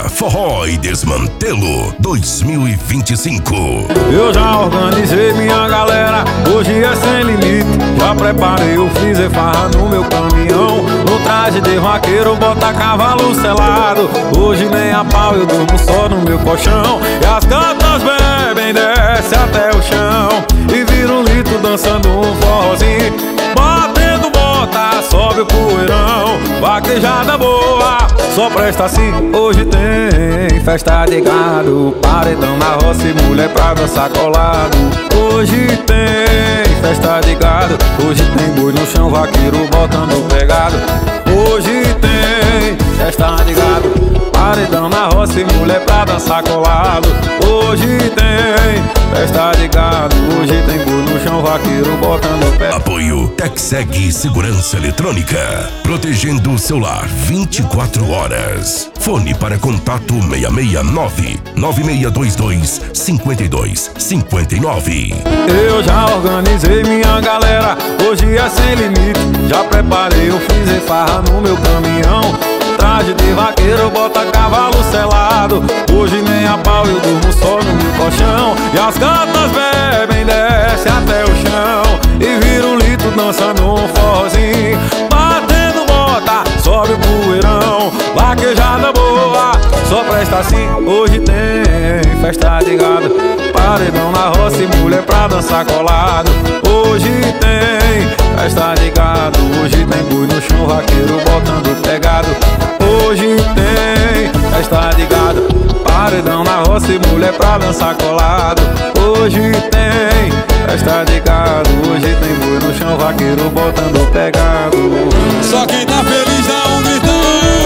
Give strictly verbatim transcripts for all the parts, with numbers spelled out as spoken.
Forró e Desmantelo dois mil e vinte e cinco. Eu já organizei minha galera, hoje é sem limite. Já preparei o freezer, farra no meu caminhão. No traje de vaqueiro, bota cavalo selado. Hoje nem a pau, eu durmo só no meu colchão. E as gatas bebem, desce até o chão e vira um litro dançando um forrozinho. Batendo bota, sobe o poeirão. Vaquejada boa, só presta assim. Hoje tem festa de gado, paredão na roça e mulher pra dançar colado. Hoje tem festa de gado, hoje tem boi no chão, vaqueiro botando pegado. Hoje tem festa de gado, paredão na roça e mulher pra dançar colado. Hoje tem festa de gado, hoje tem boi no chão, vaqueiro botando pegado. Apoio TecSeg Segurança Eletrônica, protegendo o seu lar vinte e quatro horas. Fone para contato seis seis nove, nove seis dois dois, cinco dois cinco nove. Eu já organizei minha galera, hoje é sem limite. Já preparei o freezer, farra no meu caminhão. Traje de vaqueiro, bota cavalo selado. Hoje nem a pau, eu durmo só no meu colchão. E as gatas bebem, desce até o chão e vira um litro dançando um forrozinho. Batendo bota, sobe o poeirão. Vaquejada boa, só presta assim. Hoje tem festa de gado, paredão na roça e mulher pra dançar colado. Hoje tem festa de gado, hoje tem boi no chão, vaqueiro botando pegado. Hoje tem festa de gado, paredão na roça e mulher pra dançar colado. Hoje tem festa de gado, hoje tem boi no chão, vaqueiro botando pegado. Só quem tá feliz dá um gritão.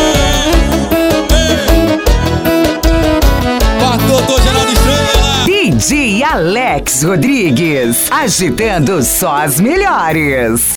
Doutor Geraldo Estrela, D J Alex Rodrigues, agitando só as melhores.